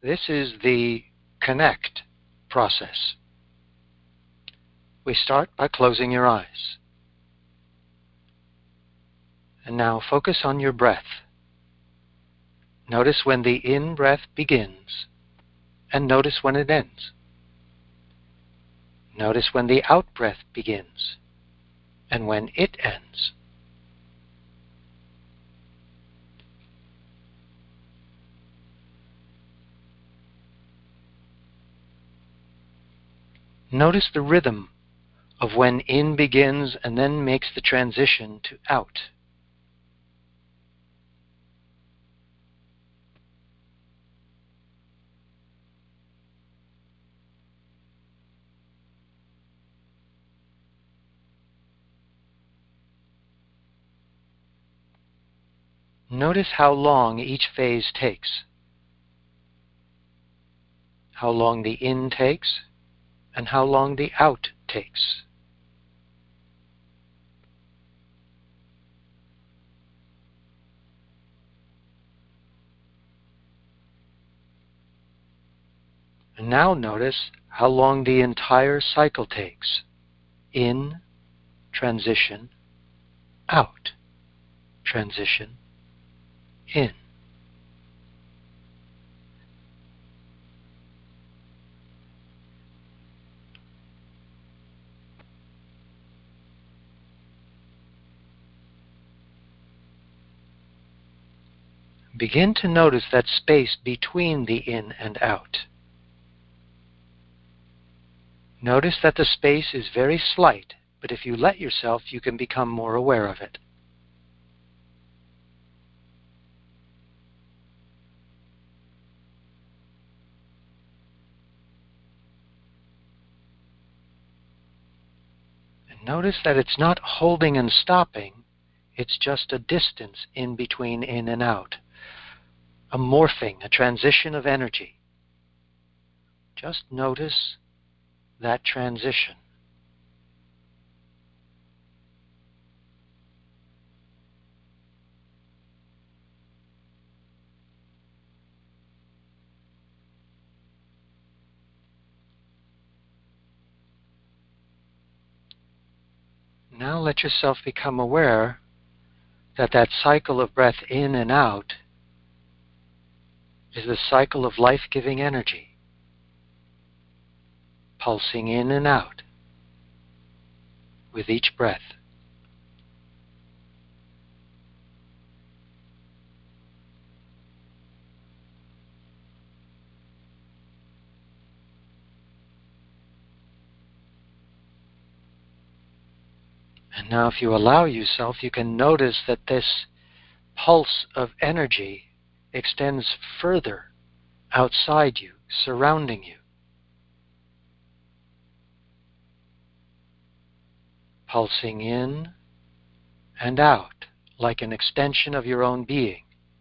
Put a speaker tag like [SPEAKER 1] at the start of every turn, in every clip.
[SPEAKER 1] This is the connect process. We start by closing your eyes. And now focus on your breath. Notice when the in-breath begins, and notice when it ends. Notice when the out-breath begins, and when it ends. Notice the rhythm of when in begins and then makes the transition to out. Notice how long each phase takes. How long the in takes and how long the out takes. And now notice how long the entire cycle takes. In, transition, out, transition, in. Begin to notice that space between the in and out. Notice that the space is very slight, but if you let yourself, you can become more aware of it. And notice that it's not holding and stopping, it's just a distance in between in and out. A morphing, a transition of energy. Just notice that transition. Now let yourself become aware that that cycle of breath in and out is the cycle of life-giving energy, pulsing in and out with each breath. And now if you allow yourself, you can notice that this pulse of energy extends further outside you, surrounding you. Pulsing in and out like an extension of your own being.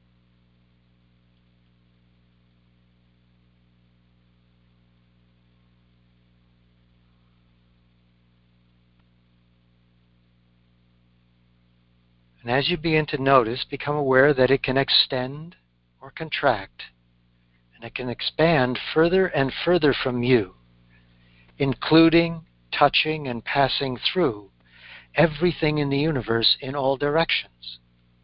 [SPEAKER 1] And as you begin to notice, become aware that it can extend or contract, and it can expand further and further from you, including, touching, and passing through everything in the universe in all directions.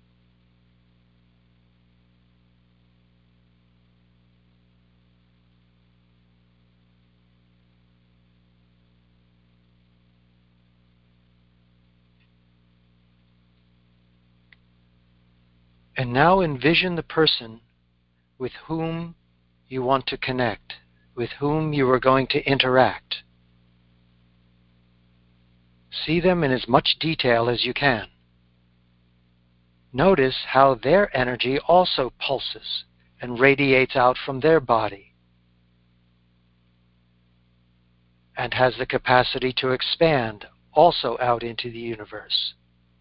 [SPEAKER 1] And now envision the person with whom you want to connect, with whom you are going to interact. See them in as much detail as you can. Notice how their energy also pulses and radiates out from their body and has the capacity to expand also out into the universe.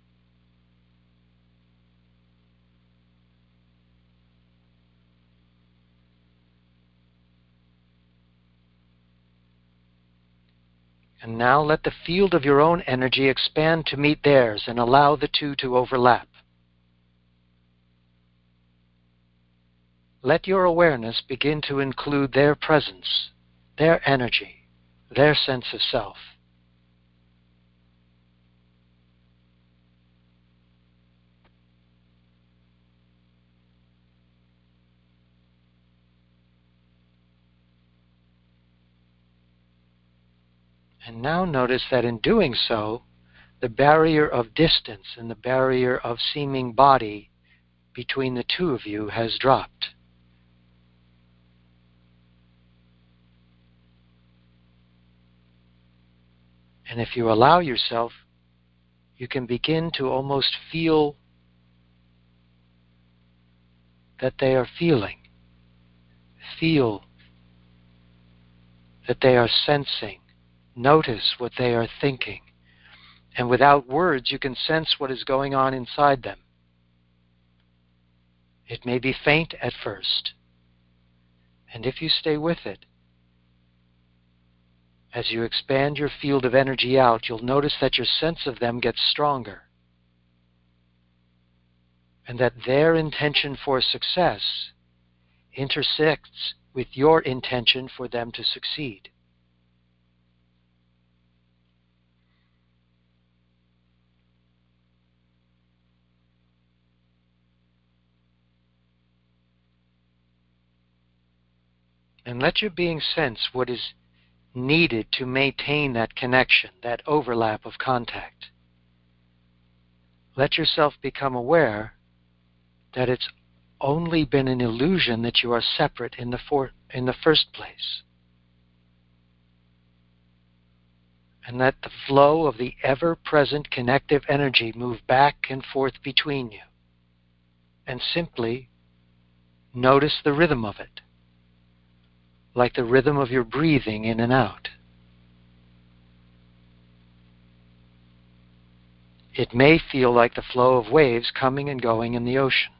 [SPEAKER 1] And now let the field of your own energy expand to meet theirs and allow the two to overlap. let your awareness begin to include their presence, their energy, their sense of self. And now notice that in doing so, the barrier of distance and the barrier of seeming body between the two of you has dropped. And if you allow yourself, you can begin to almost feel that they are feeling. Feel that they are sensing. Notice what they are thinking. And without words, you can sense what is going on inside them. It may be faint at first. And if you stay with it, as you expand your field of energy out, you'll notice that your sense of them gets stronger. And that their intention for success intersects with your intention for them to succeed. And let your being sense what is needed to maintain that connection, that overlap of contact. Let yourself become aware that it's only been an illusion that you are separate in the first place. And let the flow of the ever-present connective energy move back and forth between you. And simply notice the rhythm of it, like the rhythm of your breathing in and out. It may feel like the flow of waves coming and going in the ocean.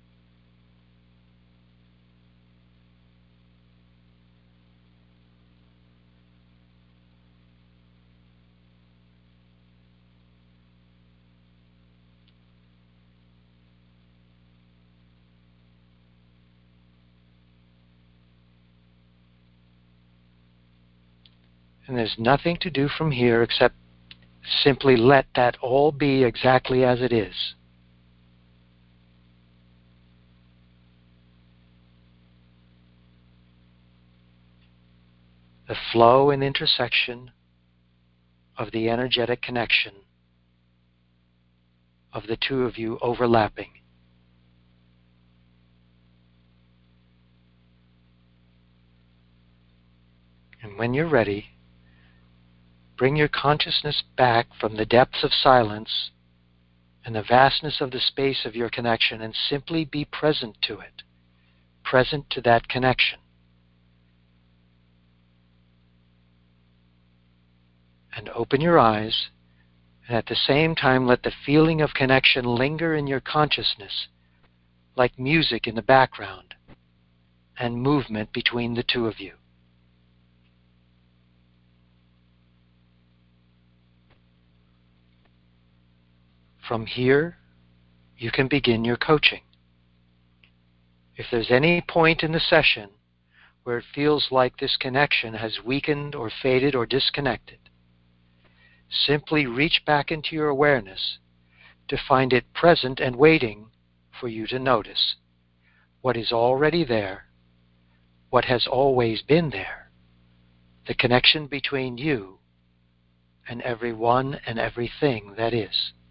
[SPEAKER 1] And there's nothing to do from here except simply let that all be exactly as it is. The flow and intersection of the energetic connection of the two of you overlapping. And when you're ready, bring your consciousness back from the depths of silence and the vastness of the space of your connection and simply be present to it, present to that connection. And open your eyes, and at the same time let the feeling of connection linger in your consciousness like music in the background and movement between the two of you. From here, you can begin your coaching. If there's any point in the session where it feels like this connection has weakened or faded or disconnected, simply reach back into your awareness to find it present and waiting for you to notice what is already there, what has always been there, the connection between you and everyone and everything that is.